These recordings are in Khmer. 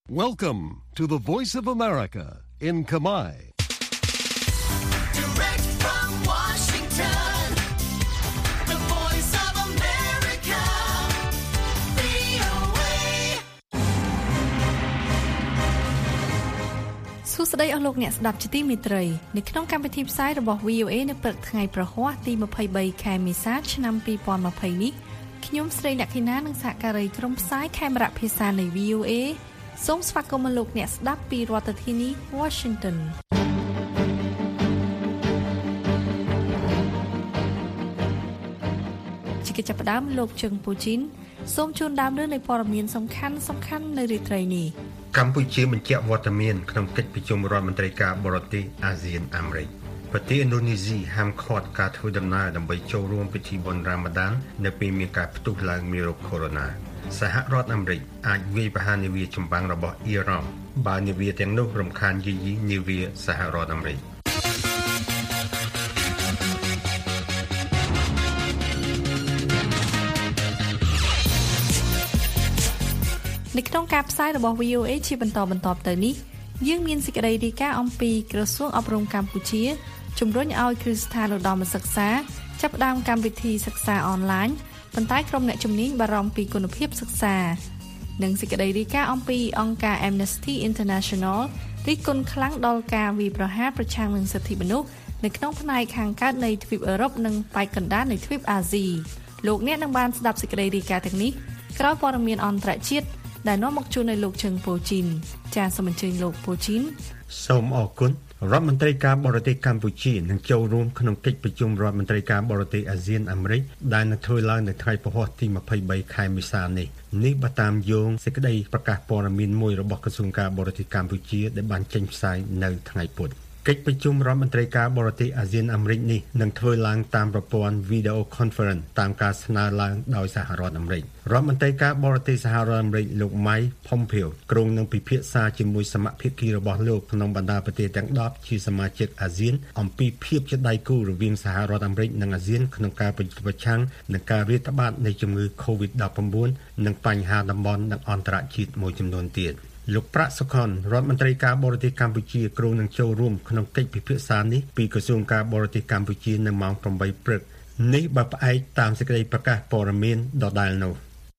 Welcome to the Voice of America in Khmer. Direct from Washington, the Voice of America, VOA. សួស្តីអស់លោកអ្នកស្ដាប់ជាទីមេត្រីនៅក្នុងកម្មវិធីផ្សាយរបស់ VOA នៅព្រឹកថ្ងៃប្រហ័សទី23ខែមេសាឆ្នាំ2020នេះខ្ញុំស្រីលក្ខិណានិងសហការីក្រុមផ្សាយខេមរៈភាសានៃ VOA សូមស្វាគមន៍លោកអ្នកស្ដាប់ពីរដ្ឋធានី Washington ជាកិច្ចចាប់ផ្ដើមលោកជឹងពូជីនសូមជូនដើមលើនៃព័ត៌មានសំខាន់នៅរាត្រីនេះកម្ពុជាបញ្ជាក់វត្តមានក្នុងកិច្ចប្រជុំរដ្ឋមន្ត្រីការបរទេសអាស៊ានអាមេរិកប្រទេសឥណ្ឌូនេស៊ីហាមឃាត់ការធ្វើដំណើរដើម្បីចូលរួមពិធីបុណ្យរ៉ាម៉ាឌាននៅពេលមានការផ្ទុះឡើងមេរោគកូវីដ -19 សហរដ្ឋអាមេរិកអាចវាយប្រហារនាវាចម្បាំងរបស់អ៊ីរ៉ង់បើនាវាទាំងនោះរំខានយាយីនាវាសហរដ្ឋអាមេរិកនៅក្នុងការផ្សាយរបស់ VOA ជាបន្តទៅនេះយើងមានសេចក្តីរាយការណ៍អំពីក្រសួងអប់រំកម្ពុជាជំរុញឲ្យគ្រឹះស្ថានឧត្តមសិក្សាចាប់ផ្ដើមកម្មវិធីសិក្សាអនឡាញប៉ុន្តែក្រុមអ្នកជំនាញបារម្ភពីគុណភាពសិក្សានិងសេចក្តីរាយការណ៍អំពីអង្គការ Amnesty International រិះគន់ខ្លាំងដល់ការវាយប្រហារប្រឆាំងនឹងសិទ្ធិមនុស្សនៅក្នុងផ្នែកខាងកើតនៃទ្វីបអឺរ៉ុបនិងប៉ែកកណ្ដាលនៃទ្វីបអាស៊ីលោកអ្នកនឹងបានស្ដាប់សេចក្តីរាយការណ៍ទាំងនេះក្រោយព័ត៌មានអន្តរជាតិដែលនាំមកជូននៅលោកជឹងពូជីនចាសសូមអញ្ជើញលោកពូជីនសូមអរគុណរដ្ឋមន្ត្រីការបរទេសកម្ពុជានឹងចូលរួមក្នុងកិច្ចប្រជុំរដ្ឋមន្ត្រីការបរទេសអាស៊ានអាមេរិកដែលនឹងធ្វើឡើងនៅថ្ងៃពហុទី23ខែមេសានេះបើតាមយោងសេចក្តីប្រកាសព័ត៌មានមួយរបស់ក្រសួងការបរទេសកម្ពុជាដែលបានចេញផ្សាយនៅថ្ងៃពុធកិច្ចប្រជុំរដ្ឋមន្ត្រីការបរទេសអាស៊ានអាមេរិកនេះនឹងធ្វើឡើងតាមប្រព័ន្ធ Video Conference តាមការស្នើឡើងដោយសហរដ្ឋអាមេរិករដ្ឋមន្ត្រីការបរទេសសហរដ្ឋអាមេរិកលោក Mike Pompeo ក្រុងនឹងពិភាក្សាជាមួយសមាភាគីរបស់លោកក្នុងបណ្ដាប្រទេសទាំង10ជាសមាជិកអាស៊ានអំពីភាពជាដៃគូរវាងសហរដ្ឋអាមេរិកនិងអាស៊ានក្នុងការប្រឆាំងនឹងការរាតត្បាតនៃជំងឺ COVID-19 និងបញ្ហាតំបន់និងអន្តរជាតិមួយចំនួនទៀតលោកប្រាក់សុខុនរដ្ឋមន្ត្រីការបរទេសកម្ពុជាគ្រងនឹងចូលរួមក្នុងកិច្ចពិភាក្សានេះពីក្រសួងការបរទេសកម្ពុជានៅម៉ោង 8 ព្រឹកនេះបើផ្អែកតាមសេចក្តីប្រកាសព័ត៌មានដដែលនោះ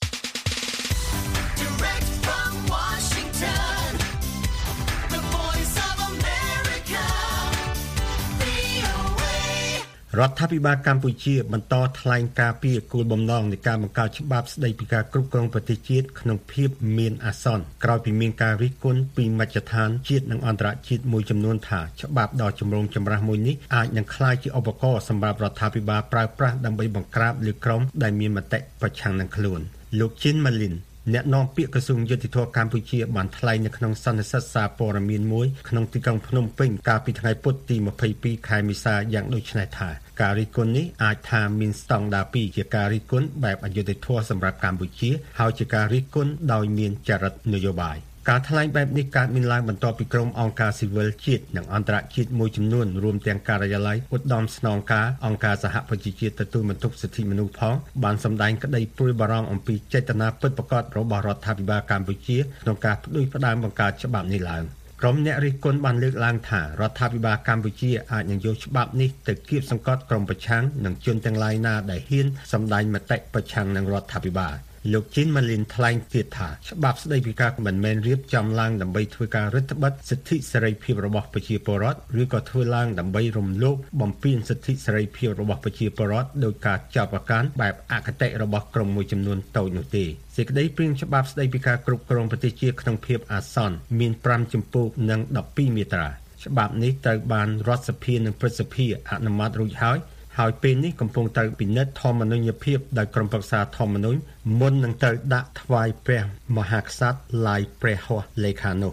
រដ្ឋាភិបាលកម្ពុជាបន្តថ្លែងការពីគោលបំណងនៃការបង្កើតច្បាប់ស្តីពីការគ្រប់គ្រងប្រទេសជាតិក្នុងភាពមានអាសន្នក្រោយពីមានការរិះគន់ពីមជ្ឈដ្ឋានជាតិនិងអន្តរជាតិមួយចំនួនថាច្បាប់ដ៏ចម្រូងចម្រាសមួយនេះអាចនឹងក្លាយជាឧបករណ៍សម្រាប់រដ្ឋាភិបាលប្រើប្រាស់ដើម្បីបង្ក្រាបលើក្រុមដែលមានមតិប្រឆាំងនឹងខ្លួនលោកជីនម៉ាលីនអ្នកនាំពាក្យក្រសួងយុតិធម៌កម្ពុជាបានថ្លែងនៅក្នុងសន្និសីទសារព័ត៌មានមួយក្នុងទីក្រុងភ្នំពេញកាលពីថ្ងៃពុធទី22ខែមេសាយ៉ាងដូចនេះថាការរិះគន់នេះអាចថាមានស្តង់ដារ2ជាការរិះគន់បែបអយុត្តិធម៌សម្រាប់កម្ពុជាហើយជាការរិះគន់ដោយមានចរិតនយោបាយការថ្លែងបែបនេះកើតមានឡើងបន្ទាប់ពីក្រុមអង្គការស៊ីវិលជាតិនិងអន្តរជាតិមួយចំនួនរួមទាំងការិយាល័យឧត្តមស្នងការអង្គការសហប្រជាជាតិទទួលបន្ទុកសិទ្ធិមនុស្សផងបានសម្ដែងក្តីព្រួយបារម្ភអំពីចេតនាពិតប្រាកដរបស់រដ្ឋាភិបាលកម្ពុជាក្នុងការផ្ដួចផ្ដើមបង្កើតច្បាប់នេះឡើងក្រុមអ្នករិះគន់បានលើកឡើងថារដ្ឋាភិបាលកម្ពុជាអាចនឹងយកច្បាប់នេះទៅគៀបសង្កត់ក្រុមប្រឆាំងនិងជនទាំងឡាយណាដែលហ៊ានសម្ដែងមតិប្រឆាំងនឹងរដ្ឋាភិបាលលោកជីនម៉ាលីនថ្លែងទៀតថាច្បាប់ស្តីពីការមិនមែនរៀបចំឡើងដើម្បីធ្វើការរឹតបន្តឹងសិទ្ធិសេរីភាពរបស់ប្រជាពលរដ្ឋឬក៏ធ្វើឡើងដើម្បីរំលោភបំពានសិទ្ធិសេរីភាពរបស់ប្រជាពលរដ្ឋដោយការចាប់ប្រកាន់បែបអគតិរបស់ក្រុមមួយចំនួនតូចនោះទេសេចក្តីព្រាងច្បាប់ស្តីពីការគ្រប់គ្រងប្រទេសជាតិក្នុងភាពអាសន្នមាន5ជំពូកនិង12មាត្រាច្បាប់នេះត្រូវបានរដ្ឋសភានិងព្រឹទ្ធសភាអនុម័តរួចហើយពេលនេះកំពុងត្រូវពិនិត្យធម្មនុញ្ញភាពដោយក្រុមប្រឹក្សាធម្មនុញ្ញមុននឹងត្រូវដាក់ថ្វាយព្រះមហាក្សត្រឡាយព្រះហស្ថលេខានោះ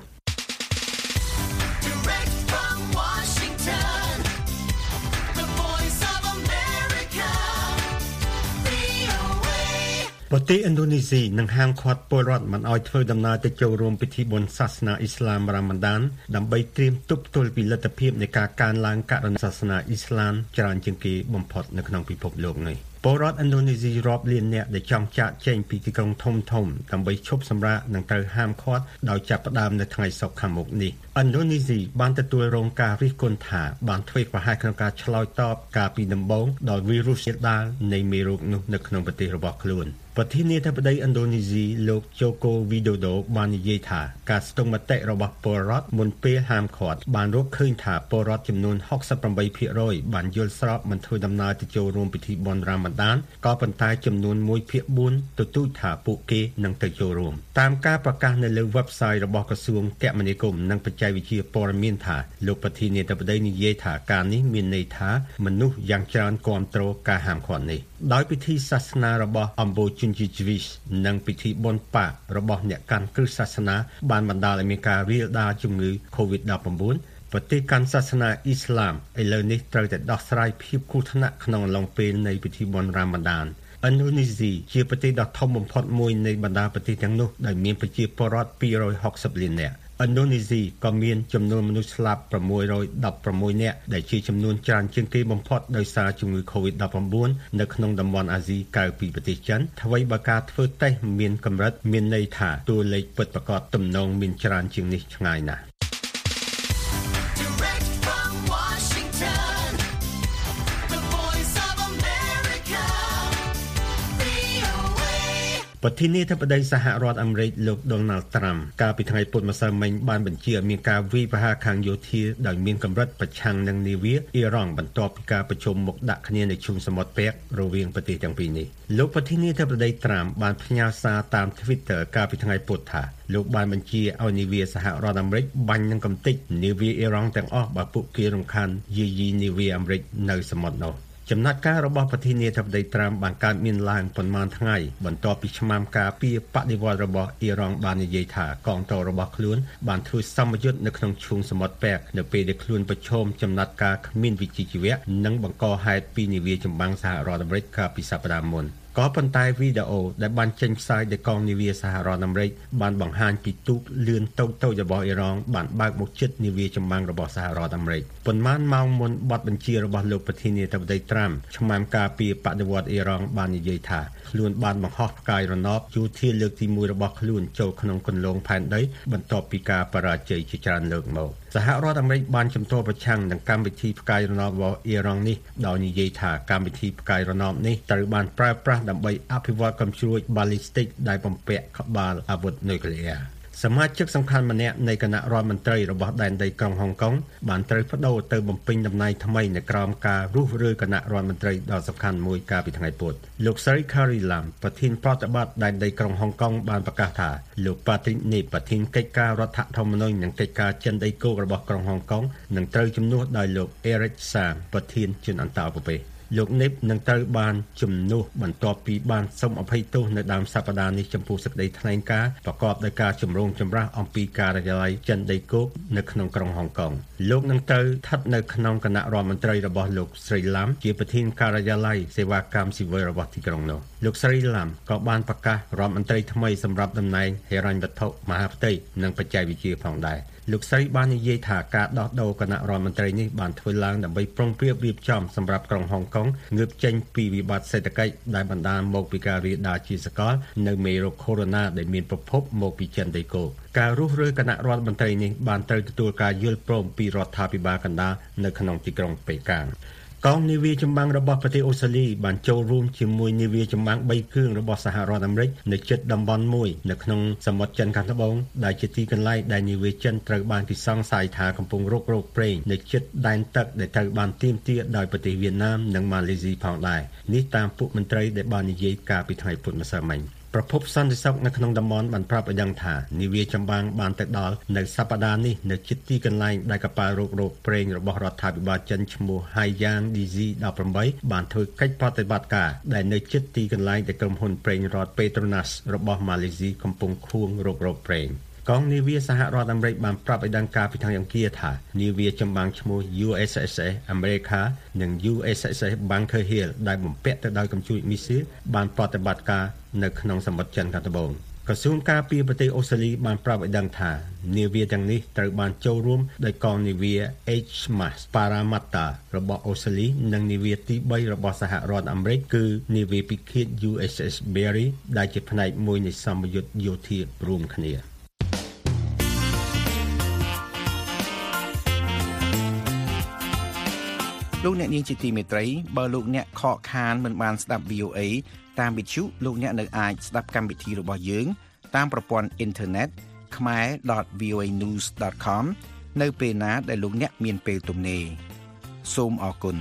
ប្រទេសឥណ្ឌូនេស៊ីនឹងហាមឃាត់ពលរដ្ឋមិនឲ្យធ្វើដំណើរទៅចូលរួមពិធីបុណ្យសាសនាអ៊ីស្លាមរ៉ាម៉ាឌានដើម្បីត្រៀមទប់ទល់ពីលទ្ធភាពនៃការកើនឡើងករណីសាសនាអ៊ីស្លាមច្រើនជាងគេបំផុតនៅក្នុងពិភពលោកនេះ ពពលរដ្ឋឥណ្ឌូនេស៊ីរាប់លានអ្នកដែលចង់ចាកចេញពីទីក្រុងធំៗដើម្បីឈប់សម្រាកនិងត្រូវហាមឃាត់ដោយចាប់ផ្ដើមនៅថ្ងៃសុក្រខាងមុខនេះឥណ្ឌូនេស៊ីបានទទួលរងការរិះគន់ថាបានធ្វេសប្រហែសក្នុងការឆ្លើយតបកាលពីដំបូងដោយវីរុសជាតិដាលនៃមេរោគនោះនៅក្នុងប្រទេសរបស់ខ្លួនប្រធានាធិបតីឥណ្ឌូនេស៊ីលោកជូកូវីដូដូបាននិយាយថាការស្ទង់មតិរបស់ពលរដ្ឋមុនពេលហាមឃាត់បានរកឃើញថាពលរដ្ឋចំនួន 68% បានយល់ស្របមិនធ្វើដំណើរទៅចូលរួមពិធីបុណ្យរ៉ាម៉ាឌានក៏ប៉ុន្តែចំនួន 1/4 ទទូចថាពួកគេនឹងទៅចូលរួមតាមការប្រកាសនៅលើ website របស់ក្រសួងគមនាគមន៍និងបច្ចេកវិទ្យាព័ត៌មានថាលោកប្រធានាធិបតីនិយាយថាការនេះមានន័យថាមនុស្សយ៉ាងច្រើនគាំទ្រការហាមឃាត់នេះដោយពិធីសាសនារបស់អំបូជញ្ជីជីវីសនិងពិធីបុណ្យប៉ារបស់អ្នកកាន់គ្រឹះសាសនាបានបណ្ដាលឲ្យមានការរាលដាលជំងឺ COVID-19 ប្រទេសកាន់សាសនាអ៊ីស្លាមឥឡូវនេះត្រូវតែដោះស្រាយភាពគ្រោះថ្នាក់ក្នុងអំឡុងពេលនៃពិធីបុណ្យរ៉ាម៉ាឌានឥណ្ឌូនេស៊ីជាប្រទេសដ៏ធំបំផុតមួយនៃបណ្ដាប្រទេសទាំងនោះដែលមានប្រជាពលរដ្ឋ260លាននាក់ឥណ្ឌូនេស៊ីក៏មានចំនួនមនុស្សស្លាប់616នាក់ដែលជាចំនួនច្រើនជាងគេបំផុតដោយសារជំងឺ COVID-19 នៅក្នុងតំបន់អាស៊ីក្រៅពីប្រទេសចិនអ្វីបើការធ្វើតេស្តមានកម្រិតមានន័យថាតួលេខពិតប្រាកដទំនងមានច្រើនជាងនេះឆ្ងាយណាស់ប្រធានាធិបតីសហរដ្ឋអាមេរិកលោក Donald Trump កាលពីថ្ងៃពុធម្សិលមិញបានបញ្ជាឲ្យមានការវាយប្រហារខាងយោធាដោយមានកម្រិតប្រឆាំងនឹងនាវាអ៊ីរ៉ង់បន្ទាប់ពីការប្រជុំមុខដាក់គ្នានៅឈូងសមុទ្រពាក់រវាងប្រទេសទាំងពីរនេះលោកប្រធានាធិបតី Trump បានផ្ញើសារតាម Twitter កាលពីថ្ងៃពុធថាលោកបានបញ្ជាឲ្យនាវាសហរដ្ឋអាមេរិកបាញ់នឹងកំទេចនាវាអ៊ីរ៉ង់ទាំងអស់បើពួកគេរំខានយាយីនាវាអាមេរិកនៅសមុទ្រនោះចំណាត់ការរបស់ប្រធានាធិបតីត្រាំបានកើតមានឡើងប៉ុន្មានថ្ងៃបន្ទាប់ពីឆ្មាំការពីបដិវត្តរបស់អ៊ីរ៉ង់បាននិយាយថាកងទ័ពរបស់ខ្លួនបានធ្វើសម្ពយុទ្ធនៅក្នុងឈូងសមុទ្រពាក់នៅពេលដែលខ្លួនប្រឈមចំណាត់ការគ្មានវិជ្ជាជីវៈនិងបង្កហេតុពីនាវាចម្បាំងសហរដ្ឋអាមេរិកកាលពីសប្តាហ៍មុនក៏ប៉ុន្តែវីដេអូដែលបានចេញផ្សាយដោយកងនាវាសហរដ្ឋអាមេរិកបានបង្ហាញពីទូកលឿនតូចៗរបស់អ៊ីរ៉ង់បានបើកមកជិតនាវាចម្បាំងរបស់សហរដ្ឋអាមេរិកប៉ុន្មានម៉ោងមុនបទបញ្ជារបស់លោកប្រធានាធិបតីត្រាំឆ្មាំការពីបដិវត្តអ៊ីរ៉ង់បាននិយាយថាខ្លួនបានបង្ហោះផ្កាយរណបយោធាលើកទី1របស់ខ្លួនចូលក្នុងគន្លងផែនដីបន្ទាប់ពីការបរាជ័យជាច្រើនលើកមកសហរដ្ឋអាមេរិកបានជំទាស់ប្រឆាំងនឹងកម្មវិធីផ្កាយរណបរបស់អ៊ីរ៉ង់នេះដោយនិយាយថាកម្មវិធីផ្កាយរណបនេះត្រូវបានប្រើប្រាស់ដើម្បីអភិវឌ្ឍកំជ្រួច ballistic ដែលបំពាក់ក្បាលអាវុធនុយក្លេអ៊ែរសមាជិកសំខាន់ម្នាក់នៃគណៈរដ្ឋមន្ត្រីរបស់ដែនដីក្រុងហុងកុងបានត្រូវប្តូរទៅបំពេញតំណែងថ្មីនៅក្រោមការរុះរើគណៈរដ្ឋមន្ត្រីដ៏សំខាន់មួយកាលពីថ្ងៃពុធលោកស្រី Carrie Lam ប្រធានប្រតិបត្តិដែនដីក្រុងហុងកុងបានប្រកាសថាលោក Patrick Nip ប្រធានកិច្ចការរដ្ឋធម្មនុញ្ញនិងកិច្ចការចិនដីគោករបស់ក្រុងហុងកុងនឹងត្រូវជំនួសដោយលោក Eric Sam ប្រធានជនអន្តោប្រវេសន៍លោកនិបនឹងត្រូវបានជំនួសបន្ទាប់ពីបានសុំអភ័យទោសនៅដើមសប្តាហ៍នេះចំពោះសេចក្តីថ្លែងការណ៍ប្រកបដោយការចម្រូងចម្រាសអំពីការិយាល័យចិនដីគោកនៅក្នុងក្រុងហុងកុងលោកនឹងត្រូវស្ថិតនៅក្នុងគណៈរដ្ឋមន្ត្រីរបស់លោកស្រីឡាំជាប្រធានការិយាល័យសេវាកម្មស៊ីវិលរបស់ទីក្រុងនោះលោកស្រីឡាំក៏បានប្រកាសរដ្ឋមន្ត្រីថ្មីសម្រាប់តំណែងហិរញ្ញវត្ថុមហាផ្ទៃនិងបច្ចេកវិទ្យាផងដែរលោកស្រីបាននិយាយថាការដោះដូរគណៈរដ្ឋមន្ត្រីនេះបានធ្វើឡើងដើម្បីប្រុងប្រៀបរៀបចំសម្រាប់ក្រុងហុងកុងងើបចេញពីវិបត្តិសេដ្ឋកិច្ចដែលបណ្ដាលមកពីការរាលដាលជាសកលនៅមេរោគកូវីដ -19 ដែលមានប្រភពមកពីចិនដីគោកការរុះរើគណៈរដ្ឋមន្ត្រីនេះបានត្រូវទទួលការយល់ព្រមពីរដ្ឋាភិបាលកណ្ដាលនៅក្នុងទីក្រុងប៉េកាំងកងនាវាចម្បាំងរបស់ប្រទេសអូស្ត្រាលីបានចូលរួមជាមួយនាវាចម្បាំង3គ្រឿងរបស់សហរដ្ឋអាមេរិកនៅជិតតំបន់មួយនៅក្នុងសមុទ្រចិនខាងត្បូងដែលជាទីកន្លែងដែលនាវាចិនត្រូវបានគេសង្ស័យថាកំពុងរករោគព្រេងនៅជិតដែនទឹកដែលត្រូវបានទាមទារដោយប្រទេសវៀតណាមនិងម៉ាឡេស៊ីផងដែរនេះតាមពួកមន្ត្រីដែលបាននិយាយកាលពីថ្ងៃពុធម្សិលមិញប្រភពសន្តិសុខនៅក្នុងតំបន់បានប្រាប់ឲ្យដឹងថានាវាចម្បាំងបានទៅដល់នៅសប្តាហ៍នេះនៅជិតទីកន្លែងដែលកប៉ាល់រករោគព្រេងរបស់រដ្ឋាភិបាលចិនឈ្មោះ Haiyang DZ-18 បានធ្វើកិច្ចប្រតិបត្តិការដែលនៅជិតទីកន្លែងដែលក្រុមហ៊ុនប្រេងរដ្ឋ Petronas របស់ម៉ាឡេស៊ីកំពុងខួងរករោគព្រេងកងនាវាសហរដ្ឋអាមេរិកបានប្រាប់ឲ្យដឹងការពីថ្ងៃអង្គារថានាវាចម្បាំងឈ្មោះ USS America និង USS Bunker Hill ដែលបំពាក់ទៅដោយកំជួចមីស៊ីលបានប្រតិបត្តិការនៅក្នុងសមុទ្រចិនខាងត្បូងក្រសួងការពារប្រទេសអូស្ត្រាលីបានប្រាប់ឲ្យដឹងថានាវាទាំងនេះត្រូវបានចូលរួមដោយកងនាវា HMAS Parramatta របស់អូស្ត្រាលីនិងនាវាទី3របស់សហរដ្ឋអាមេរិកគឺនាវាពិឃាត USS Barry ដែលជាផ្នែកមួយនៃសម្ពយុទ្ធយោធារួមគ្នាលោកអ្នកនាងជាទីមេត្រីបើលោកអ្នកខកខានមិនបានស្ដាប់ VOA តាមវិទ្យុលោកអ្នកនៅអាចស្ដាប់កម្មវិធីរបស់យើងតាមប្រព័ន្ធអ៊ីនធឺណិត khmer.voanews.com នៅពេលណាដែលលោកអ្នកមានពេលទំនេរសូមអរគុណ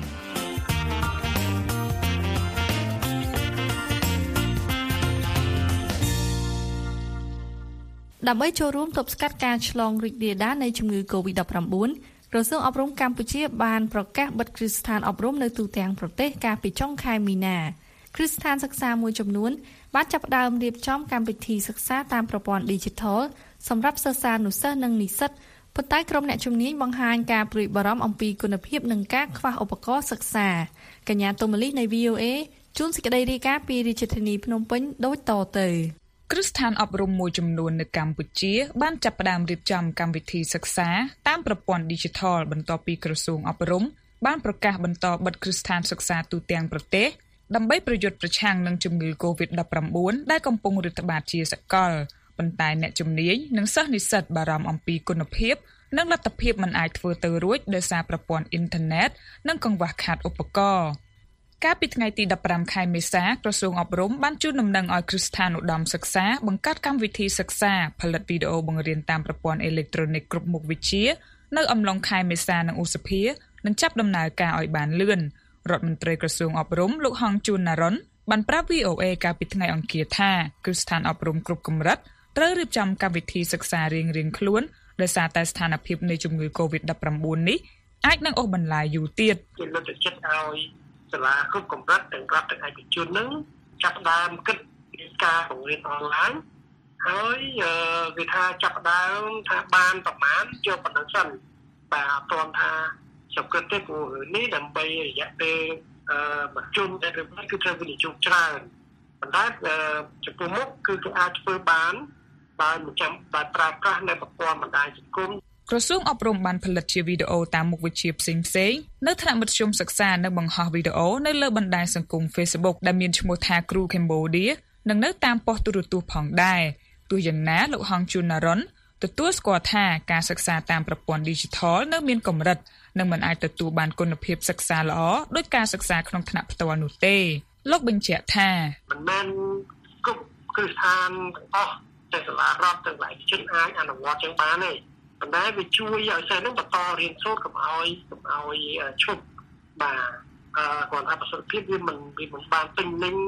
ដើម្បីចូលរួមទប់ស្កាត់ការឆ្លងរីករាលដាលនៃជំងឺ COVID-19 ក្រសួងអប់រំកម្ពុជាបានប្រកាសបិទគ្រឹះស្ថានអប់រំនៅទូទាំងប្រទេសកាលពីចុងខែមីនាគ្រឹះស្ថានសិក្សាមួយចំនួនបានចាប់ផ្ដើមរៀបចំកម្មវិធីសិក្សាតាមប្រព័ន្ធ Digital សម្រាប់សិស្សានុសិស្សនិងនិស្សិតប៉ុន្តែក្រុមអ្នកជំនាញបង្ហាញការព្រួយបារម្ភអំពីគុណភាពនិងការខ្វះឧបករណ៍សិក្សាកញ្ញាតូម៉ាលីនៃ VOA ជួនសេចក្តីរាយការណ៍ពីរាជធានីភ្នំពេញដូចតទៅគ្រឹះស្ថានអប់រំមួយចំនួននៅកម្ពុជាបានចាប់ផ្ដើមរៀបចំកម្មវិធីសិក្សាតាមប្រព័ន្ធ Digital បន្ទាប់ពីក្រសួងអប់រំបានប្រកាសបន្តបិទគ្រឹះស្ថានសិក្សាទូទាំងប្រទេសដើម្បីប្រយុទ្ធប្រឆាំងនឹងជំងឺ COVID-19 ដែលកំពុងរាតត្បាតជាសកលប៉ុន្តែអ្នកជំនាញនិងសិស្សនិស្សិតបារម្ភអំពីគុណភាពនិងលទ្ធភាពមិនអាចធ្វើទៅរួចដោយសារប្រព័ន្ធអ៊ីនធឺណិតនិងកង្វះខាតឧបករណ៍កាលពីថ្ងៃទី15ខែមេសាក្រសួងអប់រំបានជូនដំណឹងឲ្យគ្រឹះស្ថានឧត្តមសិក្សាបង្កើតកម្មវិធីសិក្សាផលិតវីដេអូបង្រៀនតាមប្រព័ន្ធអេឡិចត្រូនិកគ្រប់មុខវិជ្ជានៅអំឡុងខែមេសានិងឧសភានឹងចាប់ដំណើរការឲ្យបានលឿនរដ្ឋមន្ត្រីក្រសួងអប់រំលោកហងជួនណារុនបានប្រាប់ VOA កាលពីថ្ងៃអង្គារថាគ្រឹះស្ថានអប់រំគ្រប់កម្រិតត្រូវរៀបចំកម្មវិធីសិក្សារៀងៗខ្លួនដោយសារតែស្ថានភាពនៃជំងឺ COVID-19 នេះអាចនឹងអូសបន្លាយយូរទៀតជាលើកទឹកចិត្តឲ្យសាលាគ្រប់កម្រិតទាំងរដ្ឋទាំងឯកជននឹងចាប់ផ្ដើមគិតពីការបង្រៀនអនឡាញហើយវាថាចាប់ផ្ដើមថាបានប្រមាណយកប៉ុណ្ណឹងសិនបាទអត់ទាន់ថាចំគិតទេព្រោះនេះដើម្បីរយៈពេលមួយជុំតែគឺត្រូវវិនិយោគច្រើនប៉ុន្តែចំពោះមុខគឺគេអាចធ្វើបានដោយមិនចាំបាច់ប្រើប្រាស់នៅប្រព័ន្ធបណ្ដាញសង្គមក្រសួងអប់រំបានផលិតជាវីដេអូតាមមុខវិជ្ជាផ្សេងៗនៅថ្នាក់មធ្យមសិក្សានិងបង្ហោះវីដេអូនៅលើបណ្ដាញសង្គម Facebook ដែលមានឈ្មោះថាគ្រូ Cambodia និងនៅតាមប៉ុស្តិ៍ទូរទស្សន៍ផងដែរទោះយ៉ាងណាលោកហងជួនណារុនទទួលស្គាល់ថាការសិក្សាតាមប្រព័ន្ធ Digital នៅមានកម្រិតនិងមិនអាចទទួលបានគុណភាពសិក្សាល្អដោយការសិក្សាក្នុងថ្នាក់ផ្ទាល់នោះទេលោកបញ្ជាក់ថាមិនមែនគ្រប់គ្រឹះស្ថានទាំងអស់ទាំងសាលារដ្ឋទាំងឯកជនអាចអនុវត្តចឹងបានទេប៉ុន្តែវាជួយឲ្យសិស្សនឹងបន្តរៀនសូត្រកុំឲ្យឈប់បាទគាត់ថាប្រសិទ្ធភាពវាមិនបានពេញលេញ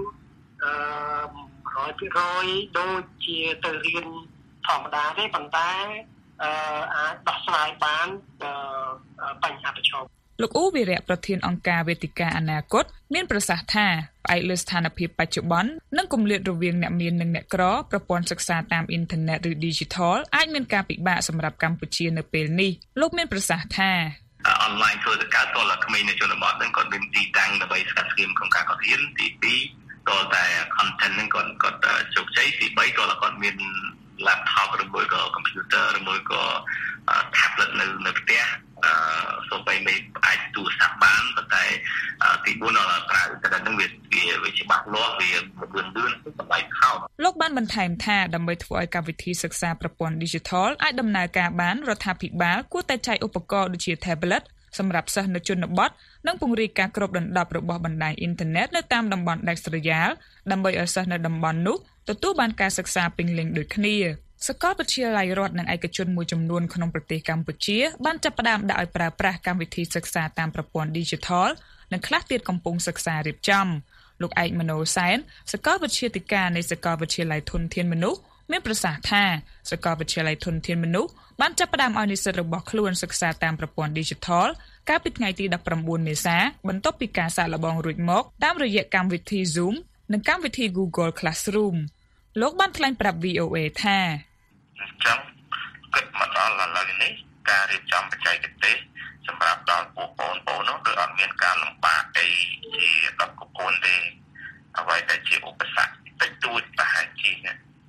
100% ដូចជាទៅរៀនធម្មតាទេប៉ុន្តែអាចដោះស្រាយបានបញ្ហាប្រឈមលោកអ៊ូវីរៈប្រធានអង្គការវេទិកាអនាគតមានប្រសាសន៍ថាផ្អែកលើស្ថានភាពបច្ចុប្បន្ននិងគម្លាតរវាងអ្នកមាននិងអ្នកក្រប្រព័ន្ធសិក្សាតាមអ៊ីនធឺណិតឬ Digital អាចមានការពិបាកសម្រាប់កម្ពុជានៅពេលនេះលោកមានប្រសាសន៍ថាអនឡាញធ្វើទៅកើតតលក្មេងនៅជនបទហ្នឹងគាត់មានទីតាំងដើម្បីស្កាត់ស្គៀមក្នុងការគាត់រៀនទី2តលតែ content ហ្នឹងគាត់ជោគជ័យទី3តលគាត់មាន laptop ឬមួយក៏ computer ឬមួយក៏ tablet នៅផ្ទះសូម្បីមិនអាចទូរស័ព្ទបានប៉ុន្តែទី4ដល់ប្រើអ៊ីនធឺណិតហ្នឹងវាច្បាស់លាស់វាលឿនសម្រាប់ខោលោកបានបន្ថែមថាដើម្បីធ្វើឲ្យកម្មវិធីសិក្សាប្រព័ន្ធ Digital អាចដំណើរការបានរដ្ឋាភិបាលគួរតែចែកឧបករណ៍ដូចជា tablet សម្រាប់សិស្សនៅជនបទនិងពង្រីកការគ្របដណ្ដប់របស់បណ្ដាញអ៊ីនធឺណិតនៅតាមតំបន់ដាច់ស្រយាលដើម្បីឲ្យសិស្សនៅតំបន់នោះទទួលបានការសិក្សាពេញលេញដូចគ្នាសាកលវិទ្យាល័យរដ្ឋនិងឯកជនមួយចំនួនក្នុងប្រទេសកម្ពុជាបានចាប់ផ្ដើមដាក់ឲ្យប្រើប្រាស់កម្មវិធីសិក្សាតាមប្រព័ន្ធ Digital និងខ្លះទៀតកំពុងសិក្សារៀបចំលោកឯកមនោសែនសាកលវិទ្យាធិការនៃសាកលវិទ្យាល័យធនធានមនុស្សមានប្រសាសន៍ថាសាកលវិទ្យាល័យធនធានមនុស្សបានចាប់ផ្ដើមឲ្យនិស្សិតរបស់ខ្លួនសិក្សាតាមប្រព័ន្ធ Digital កាលពីថ្ងៃទី19មេសាបន្ទាប់ពីការសាកល្បងរួចមកតាមរយៈកម្មវិធី Zoom និងកម្មវិធី Google Classroom លោកបានថ្លែងប្រាប់ VOA ថាអញ្ចឹងគិតមកដល់ឥឡូវនេះការរៀបចំបច្ចេកទេសសម្រាប់ដល់ពួកបងប្អូននោះគឺអត់មានការលំបាកអីជាដល់កូនទេអ្វីដែលជាឧបសគ្គតិចតួចប្រហែលជាអញ្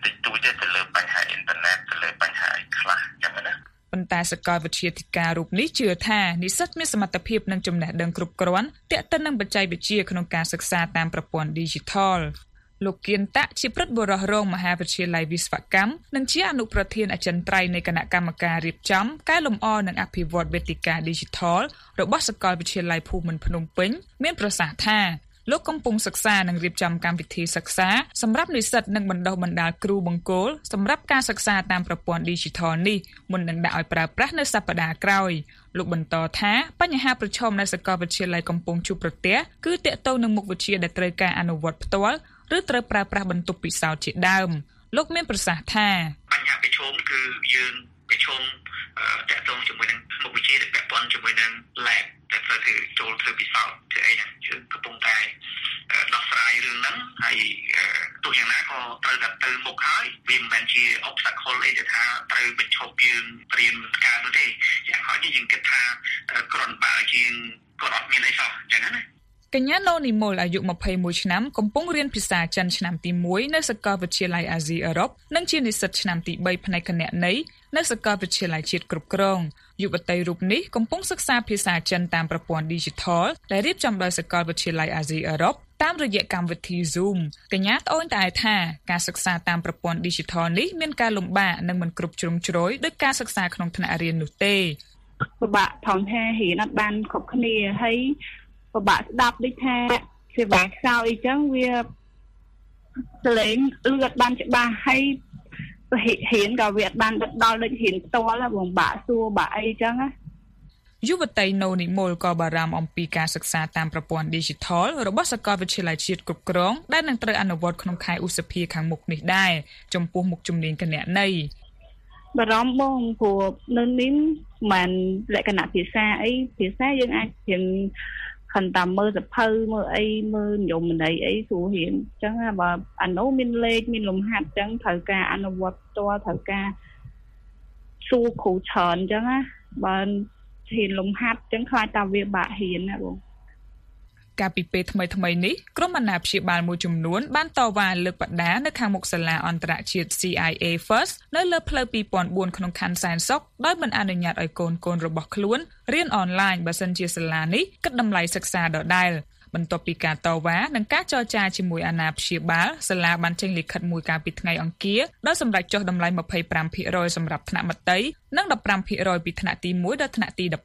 តិចតួចទេទៅលើបញ្ហាអ៊ីនធឺណិតទៅលើបញ្ហាខ្លះចឹងណាប៉ុន្តែសាកលវិទ្យាធិការរូបនេះជឿថានិស្សិតមានសមត្ថភាពនិងចំណេះដឹងគ្រប់គ្រាន់ទាក់ទិននឹងបច្ចេកវិទ្យាក្នុងការសិក្សាតាមប្រព័ន្ធ Digital លោកគៀនតាក់ជាព្រឹទ្ធបុរសរងមហាវិទ្យាល័យវិស្វកម្មនិងជាអនុប្រធានអចិន្ត្រៃយ៍នៃគណៈកម្មការរៀបចំកែលម្អនិងអភិវឌ្ឍវេទិកា Digital របស់សាកលវិទ្យាល័យភូមិន្ទភ្នំពេញមានប្រសាសន៍ថាលោកកំពុងសិក្សានិងរៀបចំកម្មវិធីសិក្សាសម្រាប់និស្សិតនិងបណ្ដុះបណ្ដាលគ្រូបង្គោលសម្រាប់ការសិក្សាតាមប្រព័ន្ធ Digital នេះមុននឹងដាក់ឲ្យប្រើប្រាស់នៅសប្តាហ៍ក្រោយលោកបន្តថាបញ្ហាប្រឈមនៃសាកលវិទ្យាល័យកំពុងជួបប្រទះគឺទាក់ទងនឹងមុខវិជ្ជាដែលត្រូវការអនុវត្តផ្ទាល់ឬត្រូវប្រើប្រាស់បន្ទប់ពិសោធន៍ជាដើមលោកមានប្រសាសន៍ថាបញ្ហាប្រឈមគឺយើងប្រឈមទាក់ទងជាមួយនឹងមុខវិជ្ជាដែលពាក់ព័ន្ធជាមួយនឹង lab តែត្រូវចូលធ្វើពិសោធន៍ធ្វើអីហ្នឹងយើងកំពុងតែដោះស្រាយរឿងហ្នឹងហើយទោះយ៉ាងណាក៏ត្រូវតែទៅមុខហើយវាមិនមែនជា obstacle អីដែលថាត្រូវបញ្ឈប់យើងរៀនការនោះទេយ៉ាងហោចយើងគិតថាគ្រាន់បើជាងក៏អត់មានអីសោះចឹងណាកញ្ញាណូនីម៉ូលអាយុ21ឆ្នាំកំពុងរៀនភាសាចិនឆ្នាំទី1នៅសាកលវិទ្យាល័យអាស៊ីអឺរ៉ុបនិងជានិស្សិតឆ្នាំទី3ផ្នែកគណនេយ្យនៅសាកលវិទ្យាល័យជាតិគ្រប់គ្រងយុវតីរូបនេះកំពុងសិក្សាភាសាចិនតាមប្រព័ន្ធ Digital ដែលរៀបចំដោយសាកលវិទ្យាល័យអាស៊ីអឺរ៉ុបតាមរយៈកម្មវិធី Zoom កញ្ញាត្អូញត្អែថាការសិក្សាតាមប្រព័ន្ធ Digital នេះមានការលំបាកនិងមិនគ្រប់ជ្រុងជ្រោយដោយការសិក្សាក្នុងថ្នាក់រៀននោះទេពិបាកផងថារៀនអត់បានគ្រប់គ្នាហើយពិបាកស្ដាប់ដូចថាសេវាខ្សោយអញ្ចឹងវាសលេងលឺអត់បានច្បាស់ហើយរៀនក៏វាអត់បានដល់ដូចរៀនផ្ទាល់បងបាក់សួរបាក់អីអញ្ចឹងណាយុវតីណូនីម៉ូលក៏បារម្ភអំពីការសិក្សាតាមប្រព័ន្ធ Digital របស់សាកលវិទ្យាល័យជាតិគ្រប់គ្រងដែលនឹងត្រូវអនុវត្តក្នុងខែឧសភាខាងមុខនេះដែរចំពោះមុខជំនាញគណនេយ្យបារម្ភបងព្រោះនៅនេះមិនលក្ខណៈភាសាអីភាសាយើងអាចរៀនខនតាមមើលសភៅមើលអីមើលនិយមន័យអីស្រួលរៀនអញ្ចឹងបើអានោះមានលេខមានលំហាត់អញ្ចឹងត្រូវការអនុវត្តផ្ទាល់ត្រូវការសួរគ្រូច្រើនអញ្ចឹងណាបើរៀនលំហាត់អញ្ចឹងខ្លាចតែវាបាក់រៀនណាបងកាលពីពេលថ្មីៗនេះក្រុមអាណាព្យាបាលមួយចំនួនបានតវ៉ាលើកបដានៅខាងមុខសាលាអន្តរជាតិ CIA First នៅលើផ្លូវ2004ក្នុងខណ្ឌសែនសុខដោយមិនអនុញ្ញាតឲ្យកូនរបស់ខ្លួនរៀនអនឡាញបើសិនជាសាលានេះគិតតម្លៃសិក្សាដដែលបន្ទាប់ពីការតវ៉ានិងការចរចាជាមួយអាណាព្យាបាលសាលាបានចេញលិខិតមួយកាលពីថ្ងៃអង្គារដោយសម្រេចចុះតម្លៃ 25% សម្រាប់ថ្នាក់មត្តេយ្យនិង 15% ពីថ្នាក់ទី1ដល់ថ្នាក់ទី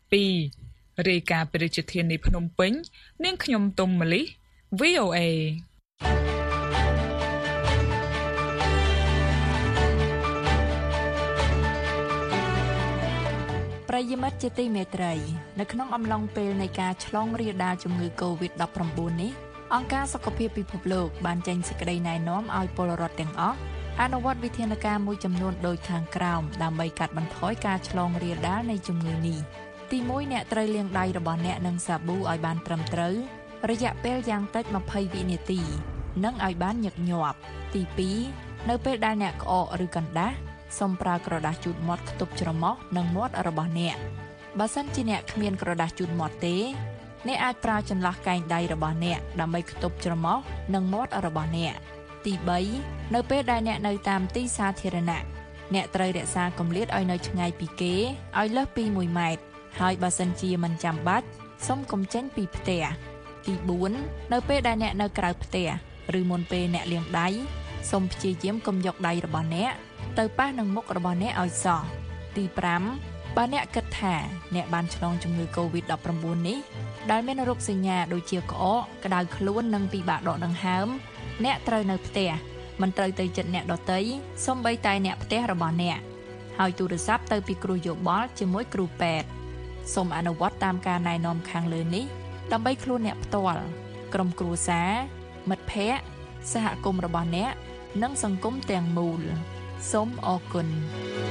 12រាយការណ៍ពីរាជធានីភ្នំពេញនាងខ្ញុំទុំម៉ាលី VOA ប្រិយមិត្តជាទីមេត្រីនៅក្នុងអំឡុងពេលនៃការឆ្លងរាលដាលជំងឺ COVID-19 នេះអង្គការសុខភាពពិភពលោកបានចេញសេចក្តីណែនាំឲ្យពលរដ្ឋទាំងអស់អនុវត្តវិធានការមួយចំនួនដូចខាងក្រោមដើម្បីកាត់បន្ថយការឆ្លងរាលដាលនៃជំងឺនេះទី1អ្នកត្រូវលាងដៃរបស់អ្នកនឹងសាប៊ូឲ្យបានត្រឹមត្រូវរយៈពេលយ៉ាងតិច20វិនាទីនិងឲ្យបានញឹកញាប់ទី2នៅពេលដែលអ្នកក្អកឬកណ្ដាស់សូមប្រើក្រដាសជូតមាត់ខ្ទប់ច្រមុះនិងមាត់របស់អ្នកបើសិនជាអ្នកគ្មានក្រដាសជូតមាត់ទេអ្នកអាចប្រើចន្លោះកែងដៃរបស់អ្នកដើម្បីខ្ទប់ច្រមុះនិងមាត់របស់អ្នកទី3នៅពេលដែលអ្នកនៅតាមទីសាធារណៈអ្នកត្រូវរក្សាគម្លាតឲ្យនៅឆ្ងាយពីគេឲ្យលើសពី1ម៉ែត្រហើយបើសិនជាមិនចាំបាច់សូមកុំចេញពីផ្ទះទី4នៅពេលដែលអ្នកនៅក្រៅផ្ទះឬមុនពេលអ្នកលាងដៃសូមព្យាយាមកុំយកដៃរបស់អ្នកទៅប៉ះនឹងមុខរបស់អ្នកឲ្យសោះទី5បើអ្នកគិតថាអ្នកបានឆ្លងជំងឺ COVID-19 នេះដែលមានរោគសញ្ញាដូចជាក្អកក្តៅខ្លួននិងពិបាកដកដង្ហើមអ្នកត្រូវនៅផ្ទះមិនត្រូវទៅជិតអ្នកដទៃសូម្បីតែអ្នកផ្ទះរបស់អ្នកហើយទូរស័ព្ទទៅពីគ្រូយោបល់ជាមួយគ្រូពេទ្យសូមអនុវត្តតាមការណែនាំខាងលើនេះដើម្បីខ្លួនអ្នកផ្ទាល់ក្រុមគ្រួសារមិត្តភ័ក្តិសហគមន៍របស់អ្នកនិងសង្គមទាំងមូលសូមអរគុណ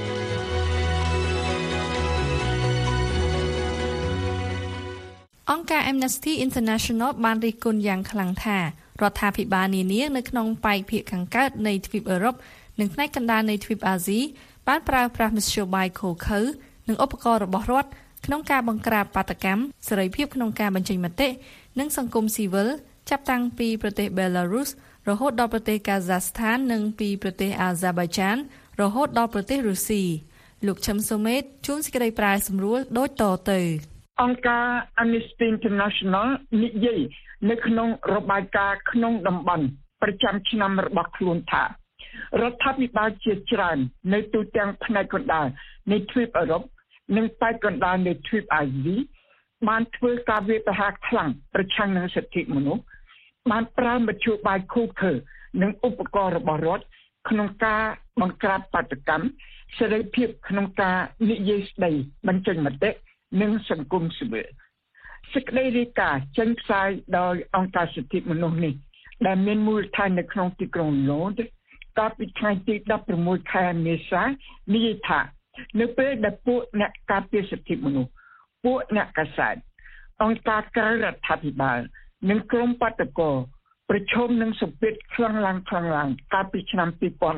អង្គការ Amnesty International បានរិះគន់យ៉ាងខ្លាំងថារដ្ឋាភិបាលនានានៅក្នុងប៉ែកភាគខាងកើតនៃទ្វីបអឺរ៉ុបនិងផ្នែកកណ្ដាលនៃទ្វីបអាស៊ីបានប្រើប្រាស់មធ្យោបាយឃោរឃៅនិងឧបករណ៍របស់រដ្ឋក្នុងការបង្ក្រាបបាតកម្មសេរីភាពក្នុងការបញ្ចេញមតិនិងសង្គមស៊ីវិលចាប់តាំងពីប្រទេស Belarus រហូតដល់ប្រទេសកាហ្សាស្ថាននិងពីប្រទេសអាហ្សាបៃចានរហូតដល់ប្រទេសរុស្ស៊ីលោកឈឹមសូមេតជួនសេចក្តីប្រែសម្រួលដូចតទៅអង្គការ Amnesty International និយាយនៅក្នុងរបាយការណ៍ក្នុងតំបន់ប្រចាំឆ្នាំរបស់ខ្លួនថារដ្ឋាភិបាលជាច្រើននៅទូទាំងផ្នែកកណ្ដាលនៃទ្វីបអឺរ៉ុបនិងប៉ែកកណ្ដាលនៃទ្វីបអាស៊ីបានធ្វើការវាយប្រហារខ្លាំងប្រឆាំងនឹងសិទ្ធិមនុស្សបានប្រើមធ្យោបាយឃោឃៅនិងឧបករណ៍របស់រដ្ឋក្នុងការបង្ក្រាបបាតុកម្មសេរីភាពក្នុងការនិយាយស្ដីបញ្ចេញមតិនិងសង្គមស៊ីវិលសេចក្តីរាយការណ៍ចេញផ្សាយដោយអង្គការសិទ្ធិមនុស្សនេះដែលមានមូលដ្ឋាននៅក្នុងទីក្រុងឡូតកាលពីថ្ងៃទី16ខែមេសានិយាយថានៅពេលដែលពួកអ្នកការពារសិទ្ធិមនុស្សពួកអ្នកកាសែតអង្គការក្រៅរដ្ឋាភិបាលនិងក្រុមបាតកោប្រឈមនឹងសម្ពាធខ្លាំងឡើងកាលពីឆ្នាំ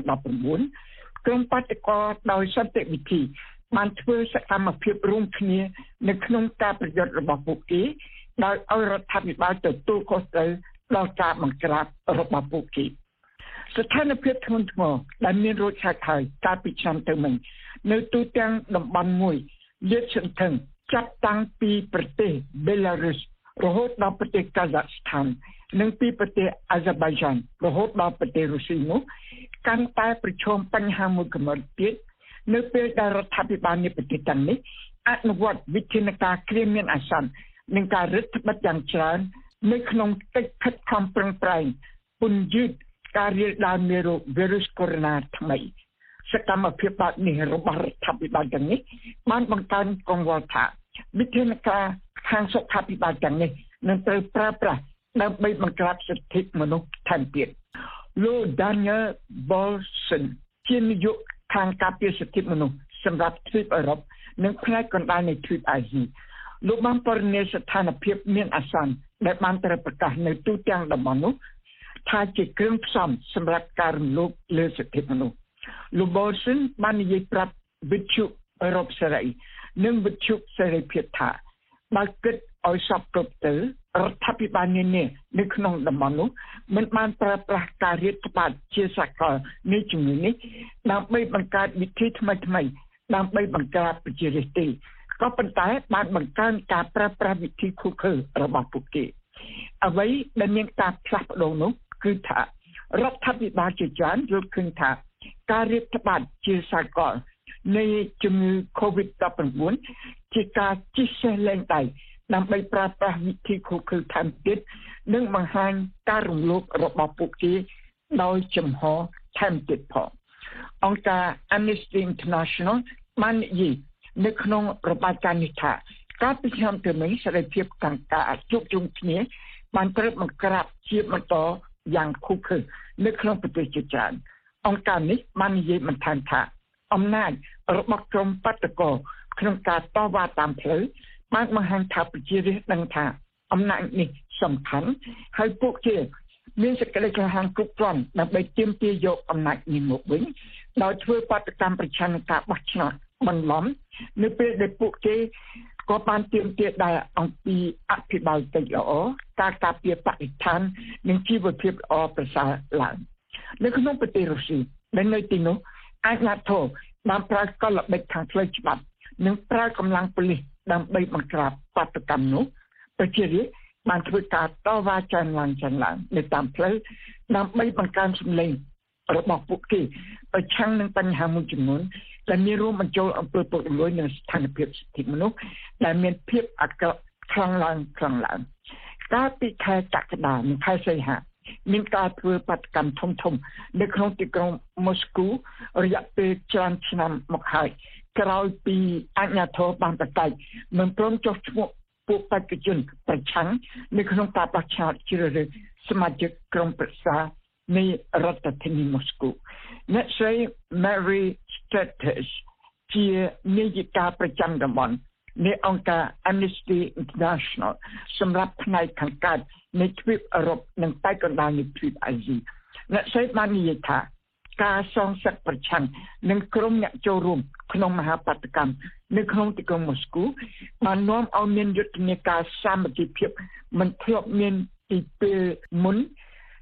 2019ក្រុមបាតកោដោយសន្តិវិធីបានធ្វើសកម្មភាពរួមគ្នានៅក្នុងការប្រយុទ្ធរបស់ពួកគេដោយឲ្យរដ្ឋាភិបាលទទួលខុសត្រូវដល់ការបង្ក្រាបរបស់ពួកគេស្ថានភាពធ្ងន់ធ្ងរដែលមានរោគឆាប់ហើយកាលពីឆ្នាំទៅមុននៅទូទាំងតំបន់មួយលាតសន្ធឹងចាប់តាំងពីប្រទេសបេឡារុសរហូតដល់ប្រទេសកាហ្សាស្ថាននិងពីប្រទេសអាហ្សាបៃចានរហូតដល់ប្រទេសរុស្ស៊ីនោះកាន់តែប្រឈមបញ្ហាមួយកម្រិតទៀតនៅពេលដែលរដ្ឋាភិបាលនៃប្រទេសទាំងនេះអនុវត្តវិធានការគ្រាមានអាសន្ននិងការរឹតបន្តឹងយ៉ាងច្រើននៅក្នុងកិច្ចខិតខំប្រឹងប្រែងពន្យឺតការរាលដាលមេរោគវីរុសកូវីដ -19 ថ្មីសកម្មភាពបែបនេះរបស់រដ្ឋាភិបាលទាំងនេះបានបង្កើនកង្វល់ថាវិធានការខាងសុខាភិបាលទាំងនេះនឹងត្រូវប្រើប្រាស់ដើម្បីបង្ក្រាបសិទ្ធិមនុស្សថែមទៀតលោក Daniel Bolson ជានាយកខាងការពារសិទ្ធិមនុស្សសម្រាប់ទ្វីបអឺរ៉ុបនិងផ្នែកកណ្ដាលនៃទ្វីបអាស៊ីលោកបានបរិញ្ញាស្ថានភាពមានអាសន្នដែលបានត្រូវប្រកាសនៅទូទាំងតំបន់នោះថាជាគ្រឿងផ្សំសម្រាប់ការរំលោភលើសិទ្ធិមនុស្សលោក Bolson បាននិយាយប្រាប់វិទ្យុអឺរ៉ុបសេរីនិងវិទ្យុសេរីភាពថាបើគិតឲ្យសពគ្រប់ទៅរដ្ឋាភិបាលនានានៅក្នុងតំបន់នោះមិនបានប្រើប្រាស់ការរាតត្បាតជាសកលនៃជំងឺនេះដើម្បីបង្កើតវិធីថ្មីដើម្បីបង្ក្រាបប្រជារាស្ត្រទេក៏ប៉ុន្តែបានបង្កើនការប្រើប្រាស់វិធីឃោឃៅរបស់ពួកគេអ្វីដែលមានការផ្លាស់ប្ដូរនោះគឺថារដ្ឋាភិបាលជាច្រើនយល់ឃើញថាការរាតត្បាតជាសកលនៃជំងឺ COVID-19 ជាការជិះសេះលែងដៃដើម្បីប្រើប្រាស់វិធីឃោឃៅថែមទៀតនិងបង្ហាញការរំលោភរបស់ពួកគេដោយចំហថែមទៀតផងអង្គការ Amnesty International បាននិយាយនៅក្នុងរបាយការណ៍នេះថាកាលពីឆ្នាំទៅមុនសេរីភាពខាងការជួបជុំគ្នាបានត្រូវបង្ក្រាបជាបន្តយ៉ាងឃោឃៅនៅក្នុងប្រទេសជាច្រើនអង្គការនេះបាននិយាយបន្ថែមថាអំណាចរបស់ក្រុមបាតកោក្នុងការតវ៉ាតាមផ្លូវបានបង្ហាញថាប្រជារាស្ត្រដឹងថាអំណាចនេះសំខាន់ហើយពួកគេមានសេចក្តីក្លាហានគ្រប់គ្រាន់ដើម្បីទាមទារយកអំណាចនេះមកវិញដោយធ្វើបាតកម្មប្រឆាំងនឹងការបោះឆ្នោតបន្លំនៅពេលដែលពួកគេក៏បានទាមទារដែរអំពីអភិបាលកិច្ចល្អការការពារបរិស្ថាននិងជីវភាពល្អប្រសើរឡើងនៅក្នុងប្រទេសរុស្ស៊ីដែលនៅទីនោះអាជ្ញាធរបានប្រើកលល្បិចខាងផ្លូវច្បាប់និងប្រើកម្លាំងប៉ូលីសដើម្បីបង្ក្រាបបាតុកម្មនោះប្រជារាស្ត្របានធ្វើការតវ៉ាចាញ់ឡើងនៅតាមផ្លូវដើម្បីបង្កើនសម្លេងរបស់ពួកគេប្រឆាំងនឹងបញ្ហាមួយចំនួនដែលមានរួមបញ្ចូលអំពើពុករលួយនិងស្ថានភាពសិទ្ធិមនុស្សដែលមានភាពអាក្រក់ខ្លាំងឡើងកាលពីខែកក្កដានិងខែសីហាមានការធ្វើបាតកម្មធំនៅក្នុងទីក្រុងម៉ូស្គូរយៈពេលច្រើនឆ្នាំមកហើយក្រោយពីអាជ្ញាធរបានប្រកាសមិនព្រមចុះឈ្មោះពួកបេក្ខជនប្រឆាំងនៅក្នុងការបោះឆ្នោតជ្រើសរើសសមាជិកក្រុមប្រឹក្សានៃរដ្ឋធានីម៉ូស្គូអ្នកស្រី Mary Status ជានាយិកាប្រចាំតំបន់នៃអង្គការ Amnesty International សម្រាប់ផ្នែកខាងកើតនៃទ្វីបអឺរ៉ុបនិងប៉ែកកណ្ដាលនៃទ្វីបអាស៊ីអ្នកស្រីបាននិយាយថាការសងសឹកប្រឆាំងនឹងក្រុមអ្នកចូលរួមក្នុងមហាបាតុកម្មនៅក្នុងទីក្រុងម៉ូស្គូបាននាំឲ្យមានយុទ្ធនាការសាមគ្គីភាពមិនធ្លាប់មានពីពេលមុន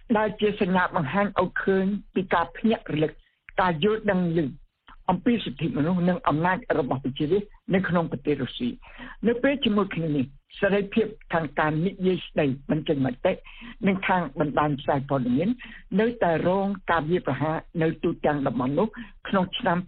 ដែលជាសញ្ញាបង្ហាញឲ្យឃើញពីការភ្ញាក់រលឹកការយល់ដឹងលឺអំពីសិទ្ធិមនុស្សនិងអំណាចរបស់ប្រជារាស្ត្រនៅក្នុងប្រទេសរុស្ស៊ីនៅពេលជាមួយគ្នានេះសេរីភាពខាងការនិយាយស្ដីបញ្ចេញមតិនិងខាងបណ្ដាញផ្សាយព័ត៌មាននៅតែរងការវាយប្រហារនៅទូទាំងតំបន់នោះក្នុងឆ្នាំ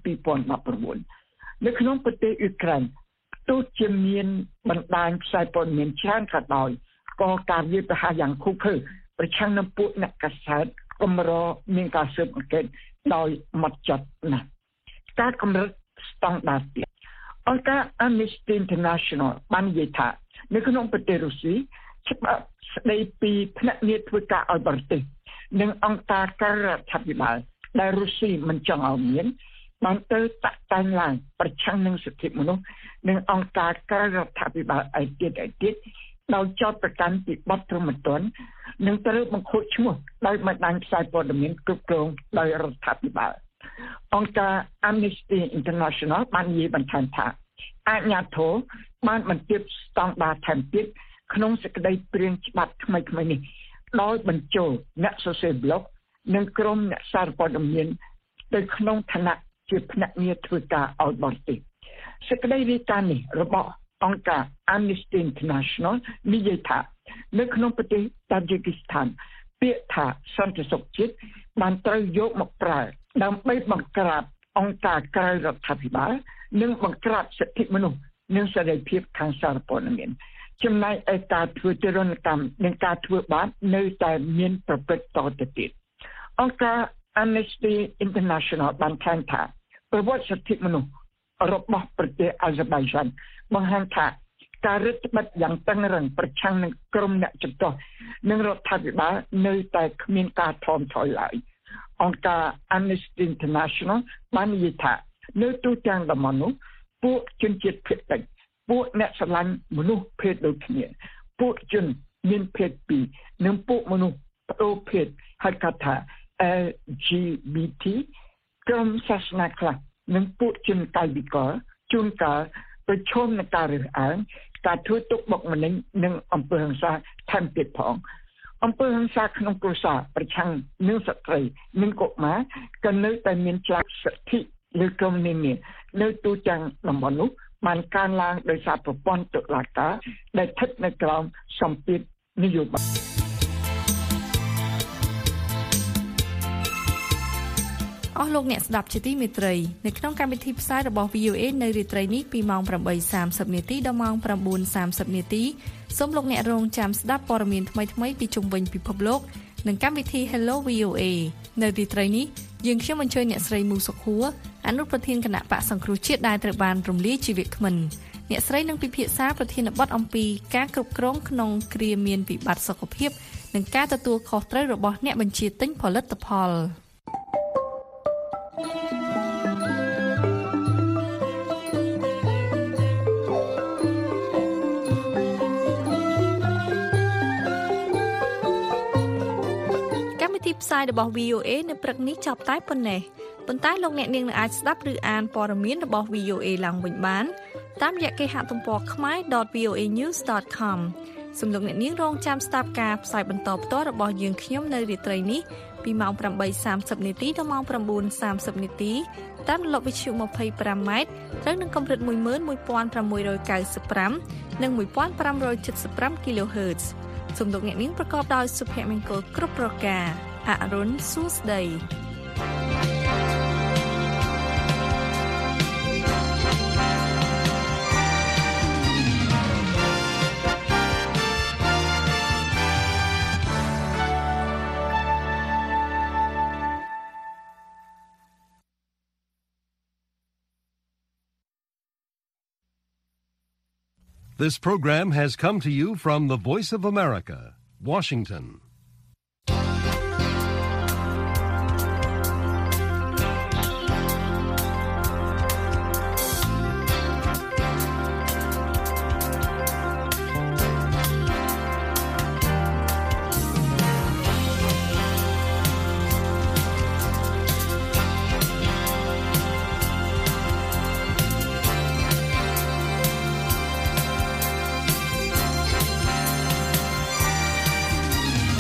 2019នៅក្នុងប្រទេសអ៊ុយក្រែនទោះជាមានបណ្ដាញផ្សាយព័ត៌មានច្រើនក៏ដោយក៏ការវាយប្រហារយ៉ាងឃោរឃៅប្រឆាំងនឹងពួកអ្នកកាសែតកម្រមានការស៊ើបអង្កេតដោយម៉ត់ចត់ណាស់ការកម្រិតស្តង់ដារទៀតអង្គការ Amnesty International បាននិយាយថានៅក្នុងប្រទេសរុស្ស៊ីច្បាប់ស្ដីពីភ្នាក់ងារធ្វើការឲ្យបរទេសនិងអង្គការការរដ្ឋាភិបាលដែលរុស្ស៊ីមិនចង់ឲ្យមានបានទៅតាក់តែងឡើងប្រឆាំងនឹងសិទ្ធិមនុស្សនិងអង្គការការរដ្ឋាភិបាលឯទៀតដោយចោទប្រកាន់ពីបទទ្រមទណ្ឌនិងត្រូវបង្ខូចឈ្មោះដោយបណ្ដាញផ្សាយព័ត៌មានគ្រប់គ្រងដោយរដ្ឋាភិបាលអង្គការ Amnesty International បាននិយាយបន្ថែមថាអាជ្ញាធរបានបន្ទាបស្តង់ដារថែមទៀតក្នុងសេចក្តីព្រាងច្បាប់ថ្មីៗនេះដោយបញ្ចូលអ្នកសរសេរប្លុកនិងក្រុមអ្នកសារព័ត៌មានទៅក្នុងឋានៈជាភ្នាក់ងារធ្វើការឲ្យបរទេសសេចក្តីរាយការណ៍នេះរបស់អង្គការ Amnesty International និយាយថានៅក្នុងប្រទេសតាជីគីស្ថានពាក្យថាសន្តិសុខជាតិបានត្រូវយកមកប្រើដើម្បីបង្ក្រាបអង្គការក្រៅរដ្ឋាភិបាលនិងបង្ក្រាបសិទ្ធិមនុស្សនិងសេរីភាពខាងសារព័ត៌មានចំណែកឯការធ្វើទរណកម្មនិងការធ្វើបាបនៅតែមានប្រព្រឹត្តតទៅទៀតអង្គការ Amnesty International បានថែមថាប្រវត្តិសិទ្ធិមនុស្សរបស់ប្រទេសអាហ្សេបៃចាន់បង្ហាញថាការរឹតបន្តឹងយ៉ាងតឹងរ៉ឹងប្រឆាំងនឹងក្រុមអ្នកជំទាស់និងរដ្ឋាភិបាលនៅតែគ្មានការថមថយឡើយអង្គការ Amnesty International បាននិយាយថានៅទូទាំងតំបន់នោះពួកជនជាតិភាគតិចពួកអ្នកស្រឡាញ់មនុស្សភេទដូចគ្នាពួកជនមានភេទពីរនិងពួកមនុស្សប្ដូរភេទហៅកាត់ថា LGBT ក្រុមសាសនាខ្លះនិងពួកជនកាយវិការជួនកាលប្រឈមនឹងការរើសអើងការធ្វើទុកបុកម្នេញនិងអំពើហិង្សាថែមទៀតផងអំពើហិង្សាក្នុងគ្រួសារប្រឆាំងនឹងស្ត្រីនិងកុមារក៏នៅតែមានឆ្លាតសិទ្ធិលើក្រុមនានានៅទូទាំងតំបន់នោះបានកើនឡើងដោយសារប្រព័ន្ធតុលាការដែលស្ថិតនៅក្រោមសម្ពាធនយោបាយអស់លោកអ្នកស្ដាប់ជាទីមេត្រីនៅក្នុងកម្មវិធីផ្សាយរបស់ VOA នៅរាត្រីនេះពីម៉ោង 8:30 នាទីដល់ម៉ោង 9:30 នាទីសូមលោកអ្នករងចាំស្ដាប់ព័ត៌មានថ្មីៗពីជុំវិញពិភពលោកនិងកម្មវិធី Hello VOA នៅរាត្រីនេះយើងខ្ញុំអញ្ជើញអ្នកស្រីមូសុខួរអនុប្រធានគណៈបកសង្គ្រោះជាតិដែលត្រូវបានរំលាយជីវគ្មិនអ្នកស្រីនឹងពិភាក្សាប្រធានបទអំពីការគ្រប់គ្រងក្នុងគ្រាមានវិបត្តិសុខភាពនិងការទទួលខុសត្រូវរបស់អ្នកបញ្ជាទិញផលិតផលផ្សាយរបស់ VOA នៅព្រឹកនេះចប់តែប៉ុណ្ណេះប៉ុន្តែលោកអ្នកនាងនឹងអាចស្ដាប់ឬអានព័ត៌មានរបស់ VOA ឡើងវិញបានតាមរយៈគេហទំព័រ khmer.voanews.com សូមលោកអ្នកនាងរងចាំស្ដាប់ការផ្សាយបន្តផ្ទាល់របស់យើងខ្ញុំនៅរាត្រីនេះពីម៉ោង 8:30 នាទីដល់ម៉ោង 9:30 នាទីតាមរលកវិទ្យុ 25M ត្រូវនឹងកម្រិត 11695 និង 1575 kHz សូមលោកអ្នកនាងប្រកបដោយសុភមង្គលគ្រប់ប្រការអរុនសួស្ដី This program has come to you from the Voice of America, Washington.